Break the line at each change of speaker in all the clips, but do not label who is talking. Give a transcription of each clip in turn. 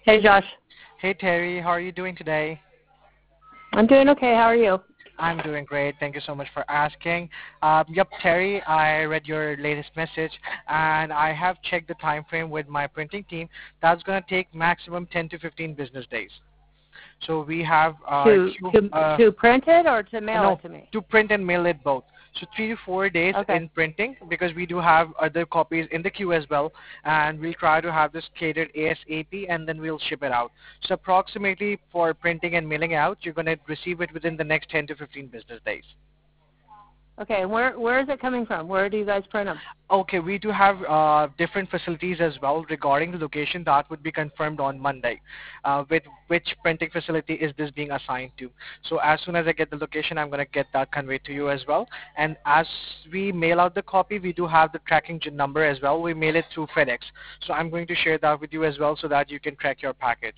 Hey, Josh.
Hey Terry, how are you doing today?
I'm doing okay. How are you?
I'm doing great. Thank you so much for asking. Yep, Terry, I read your latest message and I have checked the time frame with my printing team. That's going to take maximum 10 to 15 business days. So we have
To to to print it or to mail
no,
it to me?
to print and mail it both. So 3 to 4 days
Okay.
in printing because we do have other copies in the queue as well, and we'll try to have this catered ASAP, and then we'll ship it out. So approximately for printing and mailing out, you're gonna receive it within the next 10 to 15 business days.
Okay. And where is it coming from? Where do you guys print them?
Okay, we do have different facilities as well. Regarding the location, that would be confirmed on Monday, with which printing facility is this being assigned to. So as soon as I get the location, I'm going to get that conveyed to you as well. And as we mail out the copy, we do have the tracking number as well. We mail it through FedEx. So I'm going to share that with you as well so that you can track your package.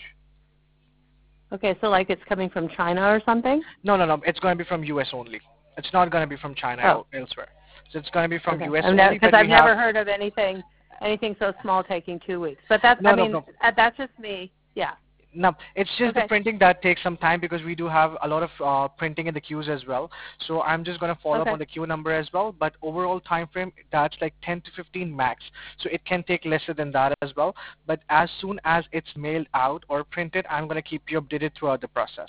Okay. So like it's coming from China or something?
No, no, no. It's going to be from US only. It's not going to be from China
Oh.
elsewhere. So it's going to be from
Okay.
US only,
Because
but we
I've
have
never heard of anything so small taking 2 weeks. But that's
no, no, no.
that's just me. Yeah.
No, it's just the
Okay.
printing that takes some time because we do have a lot of printing in the queues as well. So I'm just going to follow up
Okay.
on the queue number as well. But overall time frame, that's like 10 to 15 max. So it can take lesser than that as well. But as soon as it's mailed out or printed, I'm going to keep you updated throughout the process.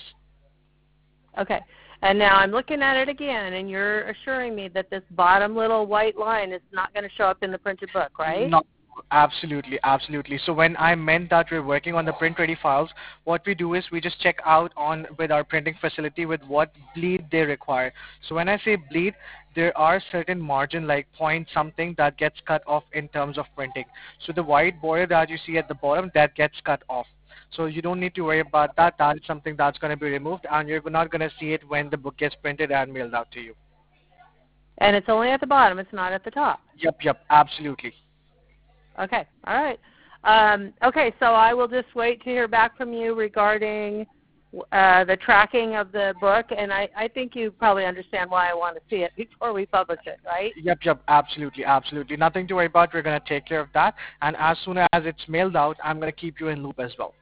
Okay. And now I'm looking at it again, and you're assuring me that this bottom little white line is not going to show up in the printed book, right?
No, absolutely, absolutely. So when I meant that we're working on the print ready files, what we do is we just check out on with our printing facility with what bleed they require. So when I say bleed, there are certain margin like point something that gets cut off in terms of printing. So the white border that you see at the bottom, that gets cut off. So you don't need to worry about that. That is something that's going to be removed, and you're not going to see it when the book gets printed and mailed out to you.
And it's only at the bottom. It's not at the top.
Yep, yep, absolutely.
Okay. All right. Okay. So I will just wait to hear back from you regarding the tracking of the book, and I think you probably understand why I want to see it before we publish it, right?
Yep, yep, absolutely, absolutely. Nothing to worry about. We're going to take care of that. And as soon as it's mailed out, I'm going to keep you in loop as well.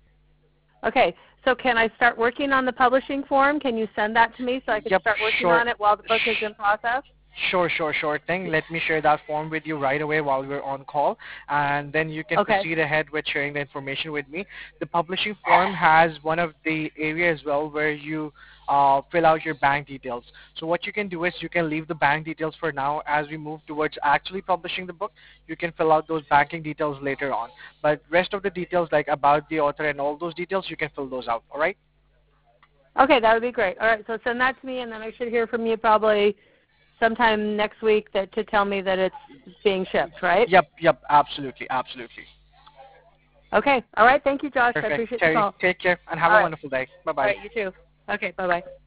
Okay. So can I start working on the publishing form? Can you send that to me so I can
Yep,
start working
sure.
on it while the book is in process?
Sure thing. Let me share that form with you right away while we're on call, and then you can
Okay.
proceed ahead with sharing the information with me. The publishing form has one of the areas as well where you fill out your bank details. So what you can do is you can leave the bank details for now. As we move towards actually publishing the book, you can fill out those banking details later on. But rest of the details like about the author and all those details, you can fill those out. All right?
Okay, that would be great. All right, so send that to me, and then I should hear from you probably sometime next week to tell me that it's being shipped, right?
Yep, absolutely.
Okay. All right. Thank you, Josh. I
Perfect.
appreciate the
Terry,
call.
take care and have
All
a
right.
wonderful day.
All
Bye-bye.
right. You too. Okay. Bye-bye.